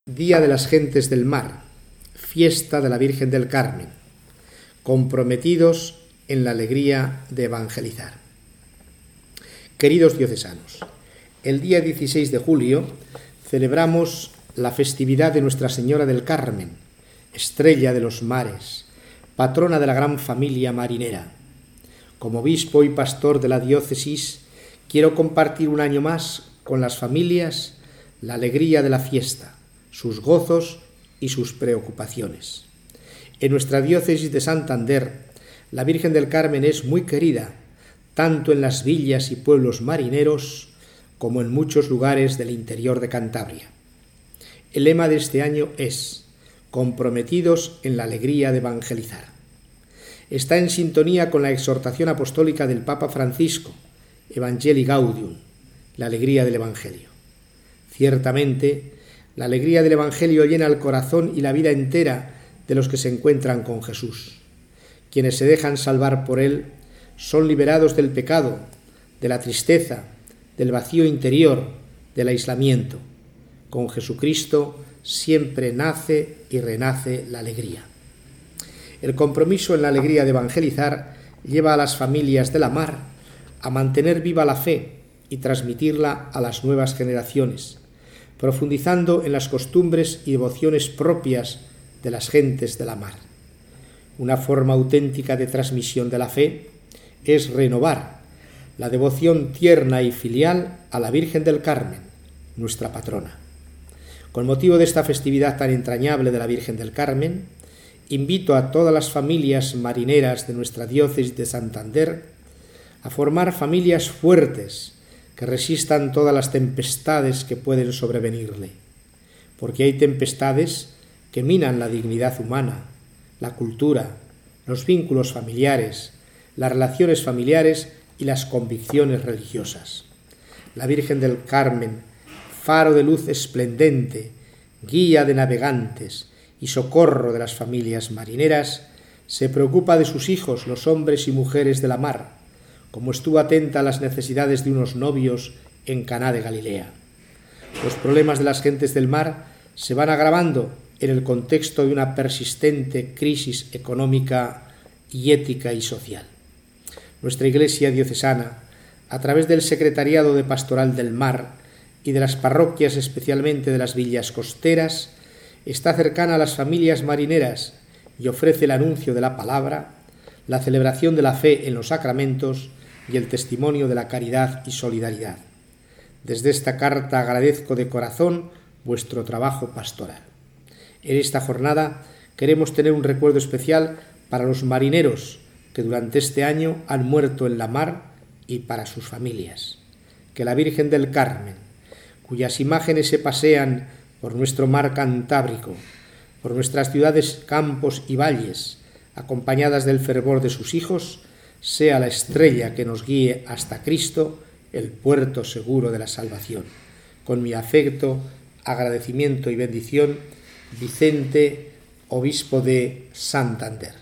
Día de las Gentes del Mar, fiesta de la Virgen del Carmen, comprometidos en la alegría de evangelizar. Queridos diocesanos, el día 16 de julio celebramos la festividad de Nuestra Señora del Carmen, estrella de los mares, patrona de la gran familia marinera. Como obispo y pastor de la diócesis, quiero compartir un año más con las familias la alegría de la fiesta, sus gozos y sus preocupaciones. En nuestra diócesis de Santander, la Virgen del Carmen es muy querida, tanto en las villas y pueblos marineros como en muchos lugares del interior de Cantabria. El lema de este año es comprometidos en la alegría de evangelizar. Está en sintonía con la exhortación apostólica del Papa Francisco, Evangelii Gaudium, la alegría del Evangelio. Ciertamente, la alegría del Evangelio llena el corazón y la vida entera de los que se encuentran con Jesús. Quienes se dejan salvar por Él son liberados del pecado, de la tristeza, del vacío interior, del aislamiento. Con Jesucristo siempre nace y renace la alegría. El compromiso en la alegría de evangelizar lleva a las familias de la mar a mantener viva la fe y transmitirla a las nuevas generaciones, profundizando en las costumbres y devociones propias de las gentes de la mar. Una forma auténtica de transmisión de la fe es renovar la devoción tierna y filial a la Virgen del Carmen, nuestra patrona. Con motivo de esta festividad tan entrañable de la Virgen del Carmen, invito a todas las familias marineras de nuestra diócesis de Santander a formar familias fuertes que resistan todas las tempestades que pueden sobrevenirle, porque hay tempestades que minan la dignidad humana, la cultura, los vínculos familiares, las relaciones familiares y las convicciones religiosas. La Virgen del Carmen, faro de luz esplendente, guía de navegantes y socorro de las familias marineras, se preocupa de sus hijos, los hombres y mujeres de la mar, como estuvo atenta a las necesidades de unos novios en Caná de Galilea. Los problemas de las gentes del mar se van agravando en el contexto de una persistente crisis económica y ética y social. Nuestra Iglesia diocesana, a través del Secretariado de Pastoral del Mar y de las parroquias, especialmente de las villas costeras, está cercana a las familias marineras y ofrece el anuncio de la palabra, la celebración de la fe en los sacramentos y el testimonio de la caridad y solidaridad. Desde esta carta agradezco de corazón vuestro trabajo pastoral. En esta jornada queremos tener un recuerdo especial para los marineros que durante este año han muerto en la mar y para sus familias. Que la Virgen del Carmen, cuyas imágenes se pasean por nuestro mar Cantábrico, por nuestras ciudades, campos y valles, acompañadas del fervor de sus hijos, sea la estrella que nos guíe hasta Cristo, el puerto seguro de la salvación. Con mi afecto, agradecimiento y bendición, Vicente, obispo de Santander.